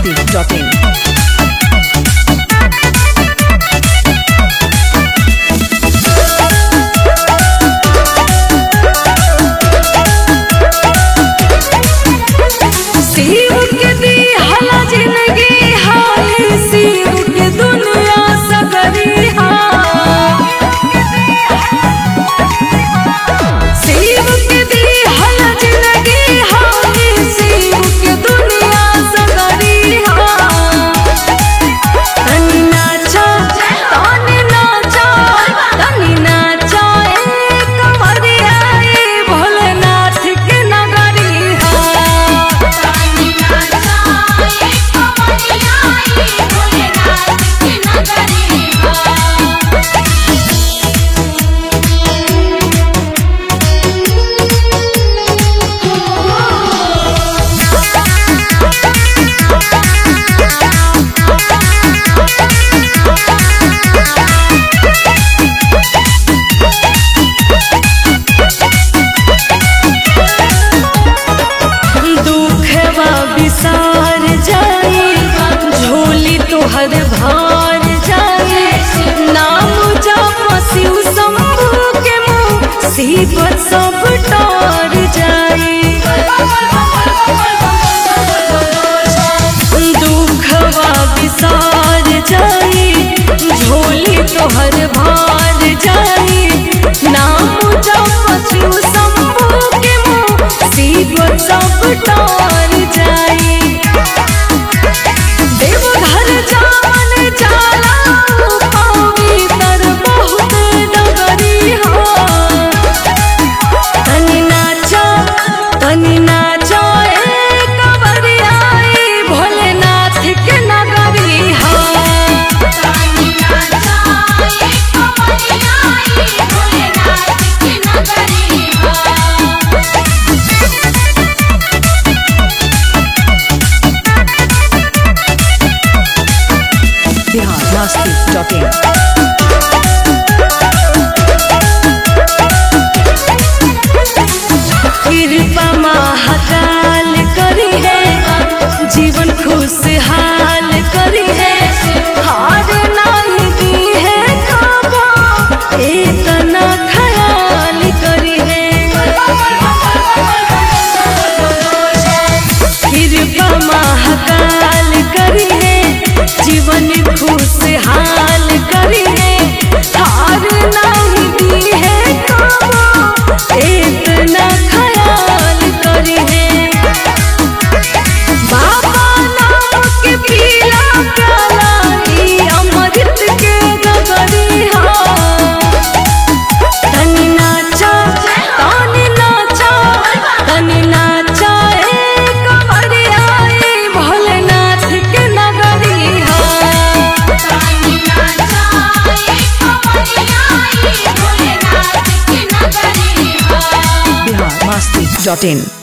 biharmasti.in। भार जाए नाम जप शिव शंभु के मुसीबत सब टोर जाए। दुखवा विसार जाए झोली तोहर भार जाए नाम जप शिव शंभु के मुसीबत सब टोर जाए। biharmasti.in। कृपा महाकाल करी है जीवन खुशहाल करी है हार नहीं दी है खाबा इतना ख्याल करी है। कृपा महाकाल करी है जीवन खुशहाल करी है हार नहीं दी है खाबा इतना ख्याल करी है। बाबा नाम के पीला प्याला अमृत के गगरी हा तनी नाचा तनी नाचा तनी नाचा कमरिया भोलेनाथ के नगरी हा तनी नाचा कमरिया भोलेनाथ के नगरी हा। biharmasti.in।